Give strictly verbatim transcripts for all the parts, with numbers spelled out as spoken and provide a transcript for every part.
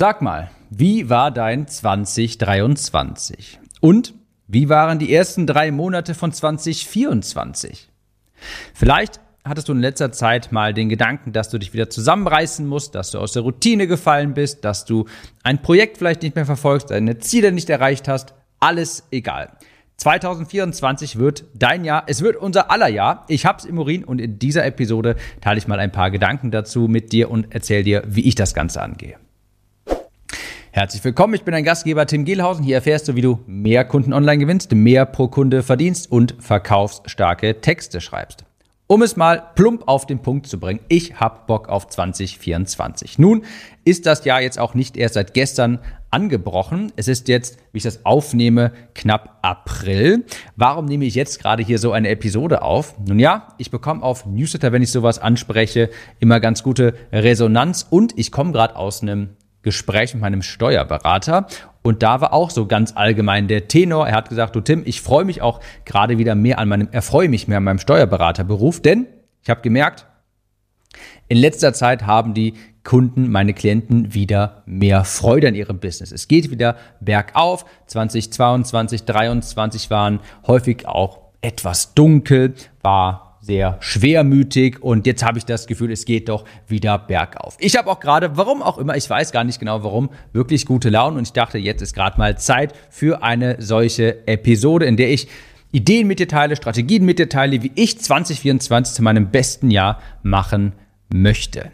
Sag mal, wie war dein zwanzig dreiundzwanzig? Und wie waren die ersten drei Monate von zwanzig vierundzwanzig? Vielleicht hattest du in letzter Zeit mal den Gedanken, dass du dich wieder zusammenreißen musst, dass du aus der Routine gefallen bist, dass du ein Projekt vielleicht nicht mehr verfolgst, deine Ziele nicht erreicht hast. Alles egal. zwanzig vierundzwanzig wird dein Jahr, es wird unser aller Jahr. Ich hab's im Urin und in dieser Episode teile ich mal ein paar Gedanken dazu mit dir und erzähle dir, wie ich das Ganze angehe. Herzlich willkommen, ich bin dein Gastgeber Tim Gehlhausen. Hier erfährst du, wie du mehr Kunden online gewinnst, mehr pro Kunde verdienst und verkaufsstarke Texte schreibst. Um es mal plump auf den Punkt zu bringen, ich hab Bock auf zwanzig vierundzwanzig. Nun ist das Jahr jetzt auch nicht erst seit gestern angebrochen. Es ist jetzt, wie ich das aufnehme, knapp April. Warum nehme ich jetzt gerade hier so eine Episode auf? Nun ja, ich bekomme auf Newsletter, wenn ich sowas anspreche, immer ganz gute Resonanz und ich komme gerade aus einem Gespräch mit meinem Steuerberater und da war auch so ganz allgemein der Tenor. Er hat gesagt, du Tim, ich freue mich auch gerade wieder mehr an meinem, erfreue mich mehr an meinem Steuerberaterberuf, denn ich habe gemerkt, in letzter Zeit haben die Kunden, meine Klienten wieder mehr Freude an ihrem Business. Es geht wieder bergauf. zwanzig zweiundzwanzig, dreiundzwanzig waren häufig auch etwas dunkel, war sehr schwermütig und jetzt habe ich das Gefühl, es geht doch wieder bergauf. Ich habe auch gerade, warum auch immer, ich weiß gar nicht genau warum, wirklich gute Laune und ich dachte, jetzt ist gerade mal Zeit für eine solche Episode, in der ich Ideen mit dir teile, Strategien mit dir teile, wie ich zwanzig vierundzwanzig zu meinem besten Jahr machen möchte.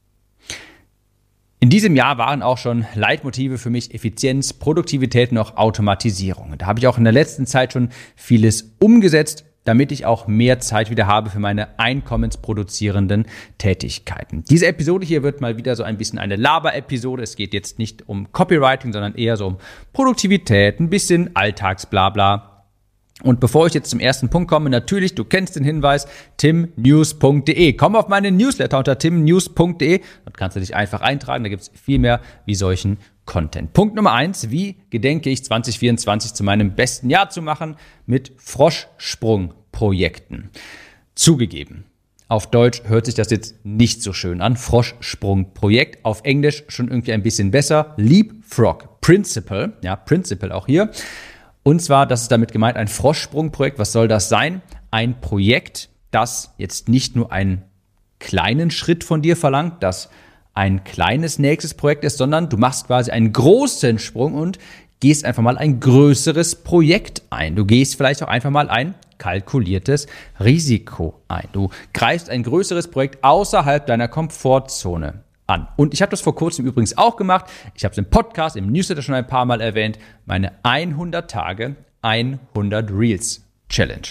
In diesem Jahr waren auch schon Leitmotive für mich Effizienz, Produktivität und auch Automatisierung. Da habe ich auch in der letzten Zeit schon vieles umgesetzt, damit ich auch mehr Zeit wieder habe für meine einkommensproduzierenden Tätigkeiten. Diese Episode hier wird mal wieder so ein bisschen eine Laber-Episode. Es geht jetzt nicht um Copywriting, sondern eher so um Produktivität, ein bisschen Alltagsblabla. Und bevor ich jetzt zum ersten Punkt komme, natürlich, du kennst den Hinweis, tim news punkt de. Komm auf meine Newsletter unter tim news punkt de. Dort kannst du dich einfach eintragen, da gibt es viel mehr wie solchen Content. Punkt Nummer eins, wie gedenke ich zwanzig vierundzwanzig zu meinem besten Jahr zu machen? Mit Froschsprung-Projekten. Zugegeben, auf Deutsch hört sich das jetzt nicht so schön an. Froschsprung-Projekt, auf Englisch schon irgendwie ein bisschen besser. Leapfrog Principle, ja, Principle auch hier. Und zwar, das ist damit gemeint, ein Froschsprung-Projekt. Was soll das sein? Ein Projekt, das jetzt nicht nur einen kleinen Schritt von dir verlangt, das ein kleines nächstes Projekt ist, sondern du machst quasi einen großen Sprung und gehst einfach mal ein größeres Projekt ein. Du gehst vielleicht auch einfach mal ein kalkuliertes Risiko ein. Du greifst ein größeres Projekt außerhalb deiner Komfortzone an. Und ich habe das vor kurzem übrigens auch gemacht. Ich habe es im Podcast, im Newsletter schon ein paar Mal erwähnt. Meine hundert Tage, hundert Reels Challenge.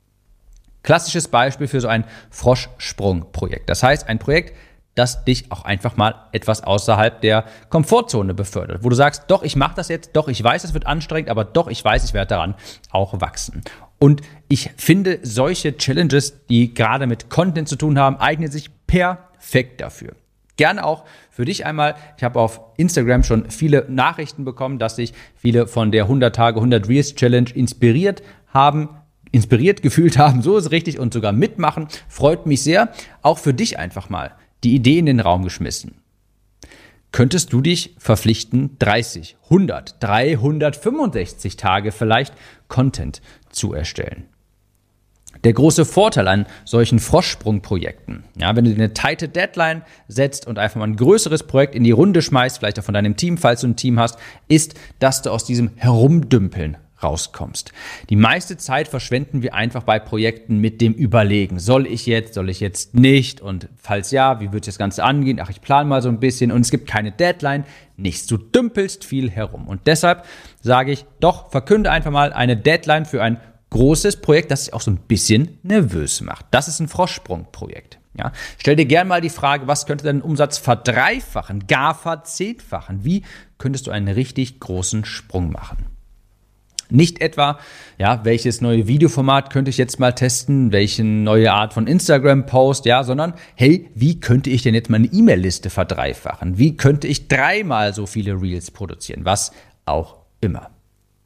Klassisches Beispiel für so ein Froschsprung-Projekt. Das heißt, ein Projekt, das dich auch einfach mal etwas außerhalb der Komfortzone befördert. Wo du sagst, doch, ich mache das jetzt, doch, ich weiß, es wird anstrengend, aber doch, ich weiß, ich werde daran auch wachsen. Und ich finde, solche Challenges, die gerade mit Content zu tun haben, eignen sich perfekt dafür. Gerne auch für dich einmal. Ich habe auf Instagram schon viele Nachrichten bekommen, dass sich viele von der hundert Tage, hundert Reels Challenge inspiriert haben, inspiriert gefühlt haben. So ist es richtig und sogar mitmachen. Freut mich sehr. Auch für dich einfach mal die Idee in den Raum geschmissen. Könntest du dich verpflichten, dreißig, hundert, dreihundertfünfundsechzig Tage vielleicht Content zu erstellen? Der große Vorteil an solchen Froschsprung-Projekten, ja, wenn du dir eine tighte Deadline setzt und einfach mal ein größeres Projekt in die Runde schmeißt, vielleicht auch von deinem Team, falls du ein Team hast, ist, dass du aus diesem Herumdümpeln rauskommst. Die meiste Zeit verschwenden wir einfach bei Projekten mit dem Überlegen. Soll ich jetzt, soll ich jetzt nicht? Und falls ja, wie wird das Ganze angehen? Ach, ich plane mal so ein bisschen und es gibt keine Deadline. Nichts. Du dümpelst viel herum. Und deshalb sage ich, doch, verkünde einfach mal eine Deadline für ein großes Projekt, das sich auch so ein bisschen nervös macht. Das ist ein Froschsprung-Projekt. Ja? Stell dir gerne mal die Frage, was könnte deinen Umsatz verdreifachen, gar verzehnfachen? Wie könntest du einen richtig großen Sprung machen? Nicht etwa, ja, welches neue Videoformat könnte ich jetzt mal testen, welche neue Art von Instagram-Post, ja, sondern, hey, wie könnte ich denn jetzt meine E-Mail-Liste verdreifachen? Wie könnte ich dreimal so viele Reels produzieren? Was auch immer.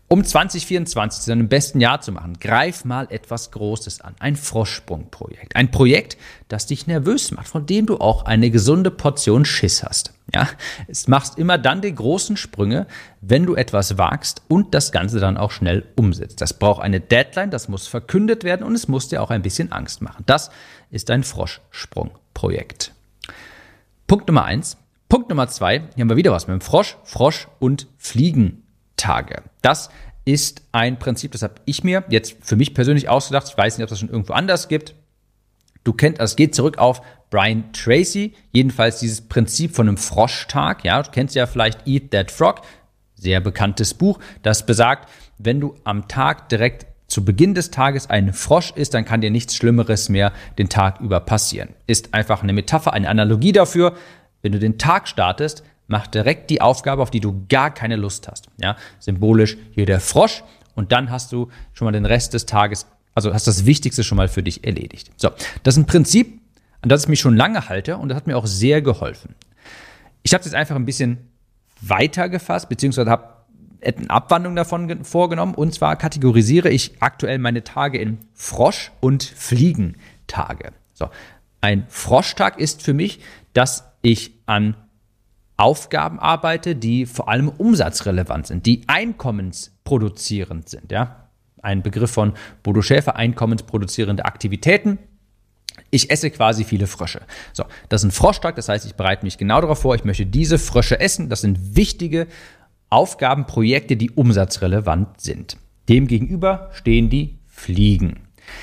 Um zwanzig vierundzwanzig zu deinem besten Jahr zu machen, greif mal etwas Großes an. Ein Froschsprung-Projekt. Ein Projekt, das dich nervös macht, von dem du auch eine gesunde Portion Schiss hast. Ja, es machst immer dann die großen Sprünge, wenn du etwas wagst und das Ganze dann auch schnell umsetzt. Das braucht eine Deadline, das muss verkündet werden und es muss dir auch ein bisschen Angst machen. Das ist ein Froschsprung-Projekt. Punkt Nummer eins. Punkt Nummer zwei, hier haben wir wieder was mit dem Frosch, Frosch und Fliegentage. Das ist ein Prinzip, das habe ich mir jetzt für mich persönlich ausgedacht. Ich weiß nicht, ob es das schon irgendwo anders gibt. Du kennst, es geht zurück auf Brian Tracy, jedenfalls dieses Prinzip von einem Froschtag. Ja, du kennst ja vielleicht Eat That Frog, sehr bekanntes Buch, das besagt, wenn du am Tag direkt zu Beginn des Tages einen Frosch isst, dann kann dir nichts Schlimmeres mehr den Tag über passieren. Ist einfach eine Metapher, eine Analogie dafür. Wenn du den Tag startest, mach direkt die Aufgabe, auf die du gar keine Lust hast. Ja, symbolisch hier der Frosch und dann hast du schon mal den Rest des Tages, also hast das Wichtigste schon mal für dich erledigt. So, das ist ein Prinzip, an das ich mich schon lange halte und das hat mir auch sehr geholfen. Ich habe es jetzt einfach ein bisschen weiter gefasst, beziehungsweise habe eine Abwandlung davon vorgenommen und zwar kategorisiere ich aktuell meine Tage in Frosch- und Fliegentage. So, ein Froschtag ist für mich, dass ich an Aufgaben arbeite, die vor allem umsatzrelevant sind, die einkommensproduzierend sind. Ja? Ein Begriff von Bodo Schäfer, einkommensproduzierende Aktivitäten. Ich esse quasi viele Frösche. So, das ist ein Froschtag, das heißt, ich bereite mich genau darauf vor, ich möchte diese Frösche essen. Das sind wichtige Aufgaben, Projekte, die umsatzrelevant sind. Demgegenüber stehen die Fliegen.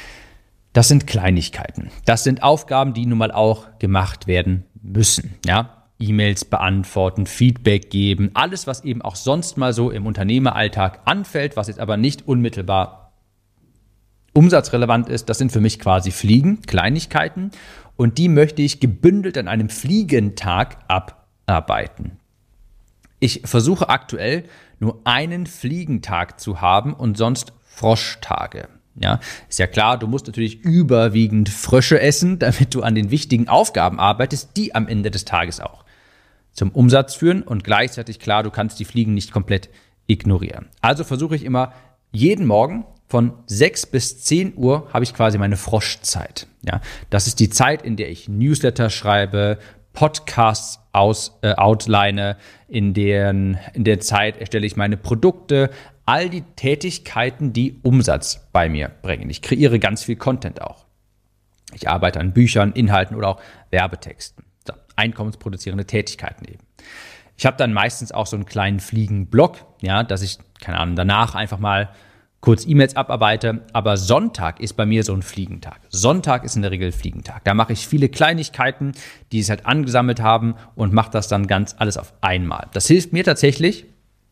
Das sind Kleinigkeiten. Das sind Aufgaben, die nun mal auch gemacht werden müssen. Ja, E-Mails beantworten, Feedback geben, alles, was eben auch sonst mal so im Unternehmeralltag anfällt, was jetzt aber nicht unmittelbar umsatzrelevant ist, das sind für mich quasi Fliegen, Kleinigkeiten und die möchte ich gebündelt an einem Fliegentag abarbeiten. Ich versuche aktuell nur einen Fliegentag zu haben und sonst Froschtage. Ja, ist ja klar, du musst natürlich überwiegend Frösche essen, damit du an den wichtigen Aufgaben arbeitest, die am Ende des Tages auch zum Umsatz führen und gleichzeitig klar, du kannst die Fliegen nicht komplett ignorieren. Also versuche ich immer jeden Morgen von sechs bis zehn Uhr habe ich quasi meine Froschzeit. Ja, das ist die Zeit, in der ich Newsletter schreibe, Podcasts aus, äh, outline, in, deren, in der Zeit erstelle ich meine Produkte, all die Tätigkeiten, die Umsatz bei mir bringen. Ich kreiere ganz viel Content auch. Ich arbeite an Büchern, Inhalten oder auch Werbetexten. So, einkommensproduzierende Tätigkeiten eben. Ich habe dann meistens auch so einen kleinen Fliegenblock, ja, dass ich, keine Ahnung, danach einfach mal kurz E-Mails abarbeite. Aber Sonntag ist bei mir so ein Fliegentag. Sonntag ist in der Regel Fliegentag. Da mache ich viele Kleinigkeiten, die es halt angesammelt haben und mache das dann ganz alles auf einmal. Das hilft mir tatsächlich,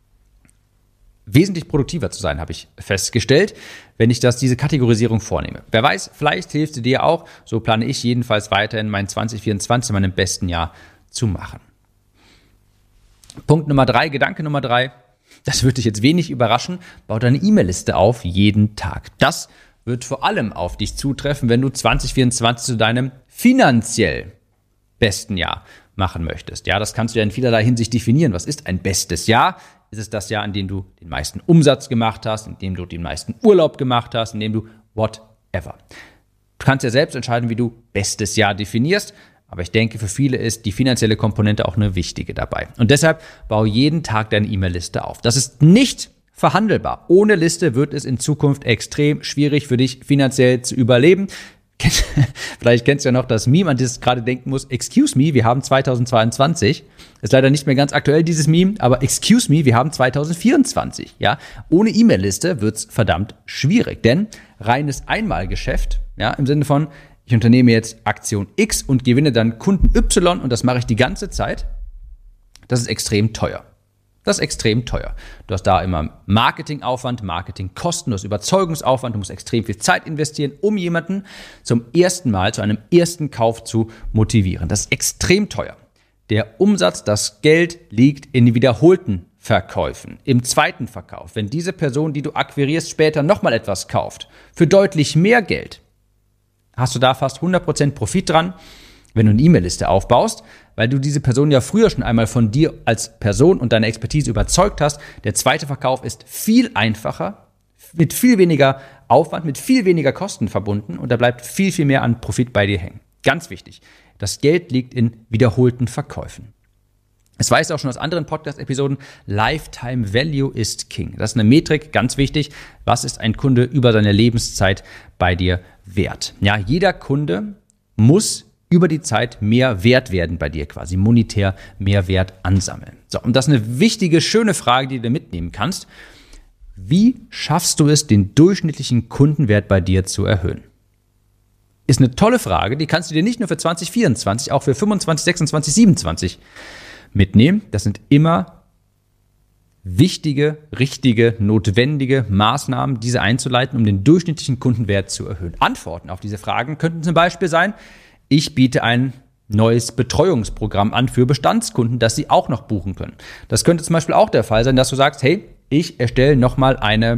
wesentlich produktiver zu sein, habe ich festgestellt, wenn ich das, diese Kategorisierung vornehme. Wer weiß, vielleicht hilft sie dir auch. So plane ich jedenfalls weiterhin mein zwanzig vierundzwanzig, meinem besten Jahr zu machen. Punkt Nummer drei, Gedanke Nummer drei. Das wird dich jetzt wenig überraschen. Bau deine E-Mail-Liste auf jeden Tag. Das wird vor allem auf dich zutreffen, wenn du zwanzig vierundzwanzig zu deinem finanziell besten Jahr machen möchtest. Ja, das kannst du ja in vielerlei Hinsicht definieren. Was ist ein bestes Jahr? Ist es das Jahr, in dem du den meisten Umsatz gemacht hast, in dem du den meisten Urlaub gemacht hast, in dem du whatever. Du kannst ja selbst entscheiden, wie du bestes Jahr definierst, aber ich denke, für viele ist die finanzielle Komponente auch eine wichtige dabei. Und deshalb baue jeden Tag deine E-Mail-Liste auf. Das ist nicht verhandelbar. Ohne Liste wird es in Zukunft extrem schwierig für dich finanziell zu überleben. Vielleicht kennst du ja noch das Meme, an das ich gerade denken muss. Excuse me, wir haben zweitausendzweiundzwanzig. Ist leider nicht mehr ganz aktuell, dieses Meme, aber excuse me, wir haben zweitausendvierundzwanzig. Ja? Ohne E-Mail-Liste wird's verdammt schwierig, denn reines Einmalgeschäft, ja, im Sinne von, ich unternehme jetzt Aktion X und gewinne dann Kunden Y und das mache ich die ganze Zeit, das ist extrem teuer. Das ist extrem teuer. Du hast da immer Marketingaufwand, Marketingkosten, du hast Überzeugungsaufwand, du musst extrem viel Zeit investieren, um jemanden zum ersten Mal zu einem ersten Kauf zu motivieren. Das ist extrem teuer. Der Umsatz, das Geld liegt in den wiederholten Verkäufen, im zweiten Verkauf. Wenn diese Person, die du akquirierst, später nochmal etwas kauft, für deutlich mehr Geld, hast du da fast hundert Prozent Profit dran. wenn du eine E-Mail-Liste aufbaust, weil du diese Person ja früher schon einmal von dir als Person und deiner Expertise überzeugt hast. Der zweite Verkauf ist viel einfacher, mit viel weniger Aufwand, mit viel weniger Kosten verbunden und da bleibt viel, viel mehr an Profit bei dir hängen. Ganz wichtig, das Geld liegt in wiederholten Verkäufen. Es weißt du auch schon aus anderen Podcast-Episoden, Lifetime Value ist King. Das ist eine Metrik, ganz wichtig. Was ist ein Kunde über seine Lebenszeit bei dir wert? Ja, jeder Kunde muss über die Zeit mehr wert werden bei dir, quasi monetär mehr Wert ansammeln. So, und das ist eine wichtige, schöne Frage, die du mitnehmen kannst. Wie schaffst du es, den durchschnittlichen Kundenwert bei dir zu erhöhen? Ist eine tolle Frage, die kannst du dir nicht nur für zwanzig vierundzwanzig, auch für fünfundzwanzig, sechsundzwanzig, siebenundzwanzig mitnehmen. Das sind immer wichtige, richtige, notwendige Maßnahmen, diese einzuleiten, um den durchschnittlichen Kundenwert zu erhöhen. Antworten auf diese Fragen könnten zum Beispiel sein, ich biete ein neues Betreuungsprogramm an für Bestandskunden, das sie auch noch buchen können. Das könnte zum Beispiel auch der Fall sein, dass du sagst, hey, ich erstelle nochmal eine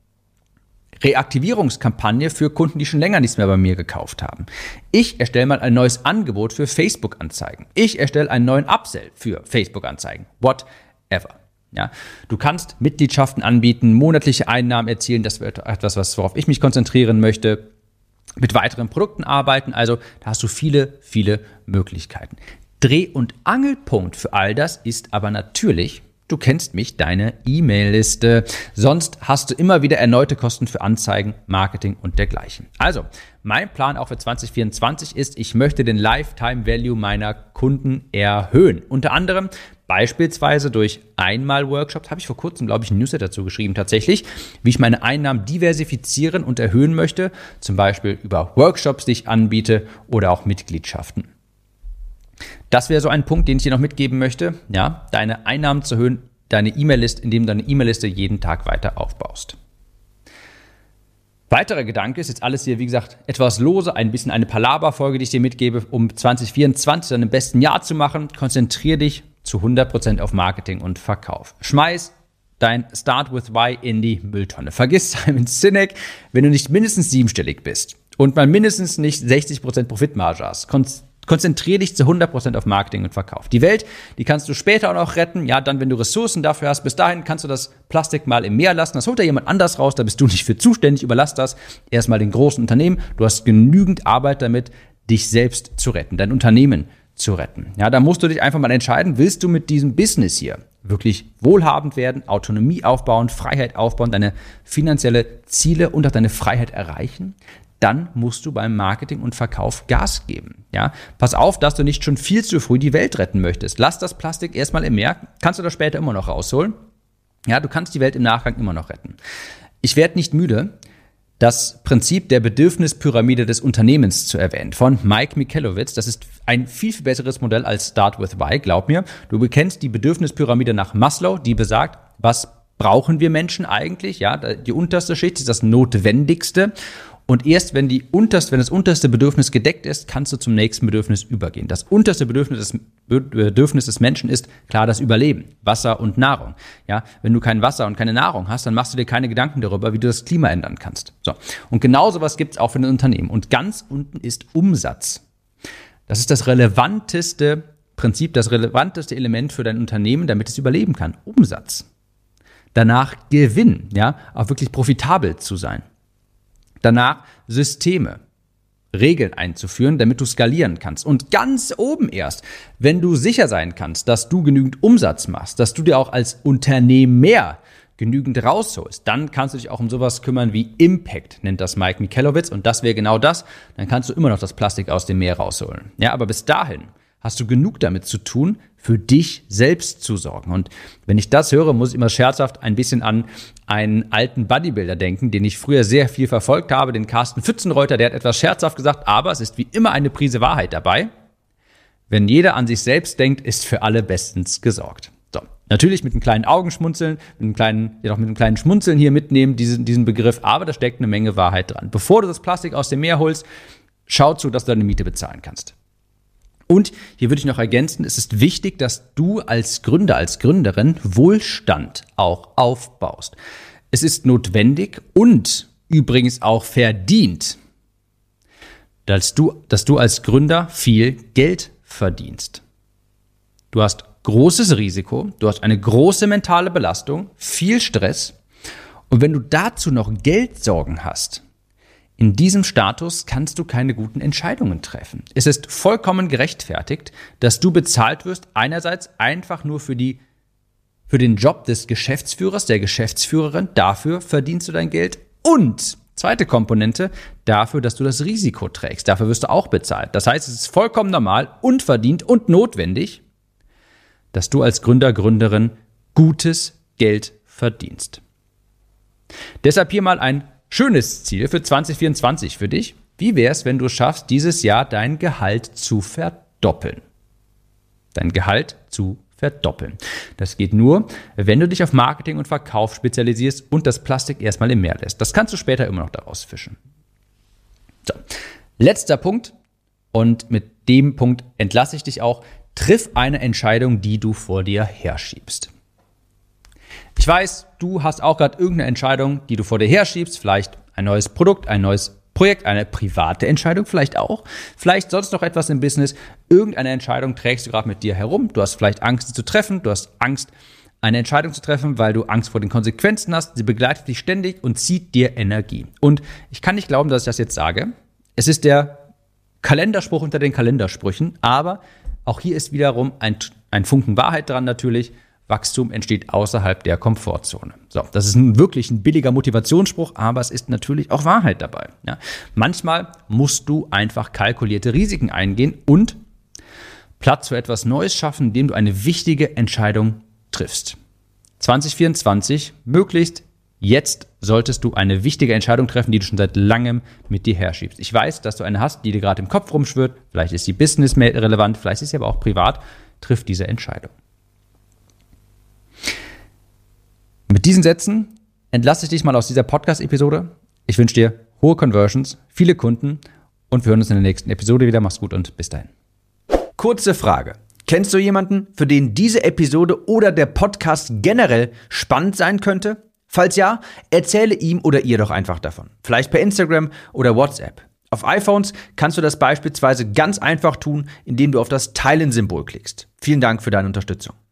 Reaktivierungskampagne für Kunden, die schon länger nichts mehr bei mir gekauft haben. Ich erstelle mal ein neues Angebot für Facebook-Anzeigen. Ich erstelle einen neuen Upsell für Facebook-Anzeigen. Whatever. Ja, du kannst Mitgliedschaften anbieten, monatliche Einnahmen erzielen. Das wird etwas, worauf ich mich konzentrieren möchte. Mit weiteren Produkten arbeiten. Also da hast du viele, viele Möglichkeiten. Dreh- und Angelpunkt für all das ist aber natürlich, du kennst mich, deine E-Mail-Liste. Sonst hast du immer wieder erneute Kosten für Anzeigen, Marketing und dergleichen. Also, mein Plan auch für zwanzig vierundzwanzig ist, ich möchte den Lifetime Value meiner Kunden erhöhen. Unter anderem beispielsweise durch Einmal-Workshops, habe ich vor kurzem, glaube ich, ein Newsletter dazu geschrieben tatsächlich, wie ich meine Einnahmen diversifizieren und erhöhen möchte. Zum Beispiel über Workshops, die ich anbiete oder auch Mitgliedschaften. Das wäre so ein Punkt, den ich dir noch mitgeben möchte, ja, deine Einnahmen zu erhöhen, deine E-Mail-Liste, indem du deine E-Mail-Liste jeden Tag weiter aufbaust. Weiterer Gedanke ist jetzt alles hier, wie gesagt, etwas lose, ein bisschen eine Palaver-Folge, die ich dir mitgebe, um zwanzig vierundzwanzig dann im besten Jahr zu machen. Konzentriere dich zu hundert Prozent auf Marketing und Verkauf. Schmeiß dein Start with Why in die Mülltonne. Vergiss Simon Sinek, wenn du nicht mindestens siebenstellig bist und mal mindestens nicht sechzig Prozent Profitmarge hast. Konzentriere dich zu hundert Prozent auf Marketing und Verkauf. Die Welt, die kannst du später auch noch retten, ja, dann, wenn du Ressourcen dafür hast. Bis dahin kannst du das Plastik mal im Meer lassen. Das holt ja jemand anders raus, da bist du nicht für zuständig. Überlass das erstmal den großen Unternehmen. Du hast genügend Arbeit damit, dich selbst zu retten, dein Unternehmen zu retten. Ja, da musst du dich einfach mal entscheiden, willst du mit diesem Business hier wirklich wohlhabend werden, Autonomie aufbauen, Freiheit aufbauen, deine finanzielle Ziele und auch deine Freiheit erreichen? Dann musst du beim Marketing und Verkauf Gas geben. Ja, pass auf, dass du nicht schon viel zu früh die Welt retten möchtest. Lass das Plastik erstmal im Meer, kannst du das später immer noch rausholen. Ja, du kannst die Welt im Nachgang immer noch retten. Ich werde nicht müde, das Prinzip der Bedürfnispyramide des Unternehmens zu erwähnen, von Mike Michalowicz. Das ist ein viel, viel besseres Modell als Start with Why, glaub mir. Du bekennst die Bedürfnispyramide nach Maslow, die besagt, was brauchen wir Menschen eigentlich? Ja, die unterste Schicht ist das Notwendigste. Und erst wenn die unterste, wenn das unterste Bedürfnis gedeckt ist, kannst du zum nächsten Bedürfnis übergehen. Das unterste Bedürfnis des, Bedürfnis des Menschen ist klar das Überleben, Wasser und Nahrung. Ja, wenn du kein Wasser und keine Nahrung hast, dann machst du dir keine Gedanken darüber, wie du das Klima ändern kannst. So. Und genau sowas gibt es auch für ein Unternehmen. Und ganz unten ist Umsatz. Das ist das relevanteste Prinzip, das relevanteste Element für dein Unternehmen, damit es überleben kann. Umsatz. Danach Gewinn, ja, auch wirklich profitabel zu sein. Danach Systeme, Regeln einzuführen, damit du skalieren kannst. Und ganz oben erst, wenn du sicher sein kannst, dass du genügend Umsatz machst, dass du dir auch als Unternehmer genügend rausholst, dann kannst du dich auch um sowas kümmern wie Impact, nennt das Mike Michalowicz. Und das wäre genau das. Dann kannst du immer noch das Plastik aus dem Meer rausholen. Ja, aber bis dahin hast du genug damit zu tun, für dich selbst zu sorgen. Und wenn ich das höre, muss ich immer scherzhaft ein bisschen an einen alten Bodybuilder denken, den ich früher sehr viel verfolgt habe, den Carsten Pfützenreuter, der hat etwas scherzhaft gesagt, aber es ist wie immer eine Prise Wahrheit dabei. Wenn jeder an sich selbst denkt, ist für alle bestens gesorgt. So, natürlich mit einem kleinen Augenschmunzeln, mit einem kleinen, ja, mit einem kleinen Schmunzeln hier mitnehmen, diesen, diesen Begriff, aber da steckt eine Menge Wahrheit dran. Bevor du das Plastik aus dem Meer holst, schau zu, dass du deine Miete bezahlen kannst. Und hier würde ich noch ergänzen, es ist wichtig, dass du als Gründer, als Gründerin Wohlstand auch aufbaust. Es ist notwendig und übrigens auch verdient, dass du, dass du als Gründer viel Geld verdienst. Du hast großes Risiko, du hast eine große mentale Belastung, viel Stress. Und wenn du dazu noch Geldsorgen hast, in diesem Status kannst du keine guten Entscheidungen treffen. Es ist vollkommen gerechtfertigt, dass du bezahlt wirst, einerseits einfach nur für die, für den Job des Geschäftsführers, der Geschäftsführerin, dafür verdienst du dein Geld und zweite Komponente, dafür, dass du das Risiko trägst. Dafür wirst du auch bezahlt. Das heißt, es ist vollkommen normal und verdient und notwendig, dass du als Gründer, Gründerin gutes Geld verdienst. Deshalb hier mal ein schönes Ziel für zwanzig vierundzwanzig für dich. Wie wäre es, wenn du schaffst, dieses Jahr dein Gehalt zu verdoppeln? Dein Gehalt zu verdoppeln. Das geht nur, wenn du dich auf Marketing und Verkauf spezialisierst und das Plastik erstmal im Meer lässt. Das kannst du später immer noch daraus fischen. So, letzter Punkt und mit dem Punkt entlasse ich dich auch. Triff eine Entscheidung, die du vor dir herschiebst. Ich weiß, du hast auch gerade irgendeine Entscheidung, die du vor dir herschiebst. Vielleicht ein neues Produkt, ein neues Projekt, eine private Entscheidung vielleicht auch. Vielleicht sonst noch etwas im Business. Irgendeine Entscheidung trägst du gerade mit dir herum. Du hast vielleicht Angst, sie zu treffen. Du hast Angst, eine Entscheidung zu treffen, weil du Angst vor den Konsequenzen hast. Sie begleitet dich ständig und zieht dir Energie. Und ich kann nicht glauben, dass ich das jetzt sage. Es ist der Kalenderspruch unter den Kalendersprüchen. Aber auch hier ist wiederum ein, ein Funken Wahrheit dran natürlich. Wachstum entsteht außerhalb der Komfortzone. So, das ist nun wirklich ein billiger Motivationsspruch, aber es ist natürlich auch Wahrheit dabei. Ja. Manchmal musst du einfach kalkulierte Risiken eingehen und Platz für etwas Neues schaffen, indem du eine wichtige Entscheidung triffst. zwanzig vierundzwanzig, möglichst jetzt solltest du eine wichtige Entscheidung treffen, die du schon seit langem mit dir herschiebst. Ich weiß, dass du eine hast, die dir gerade im Kopf rumschwirrt. Vielleicht ist sie business-relevant, vielleicht ist sie aber auch privat. Triff diese Entscheidung. Mit diesen Sätzen entlasse ich dich mal aus dieser Podcast-Episode. Ich wünsche dir hohe Conversions, viele Kunden und wir hören uns in der nächsten Episode wieder. Mach's gut und bis dahin. Kurze Frage. Kennst du jemanden, für den diese Episode oder der Podcast generell spannend sein könnte? Falls ja, erzähle ihm oder ihr doch einfach davon. Vielleicht per Instagram oder WhatsApp. Auf iPhones kannst du das beispielsweise ganz einfach tun, indem du auf das Teilen-Symbol klickst. Vielen Dank für deine Unterstützung.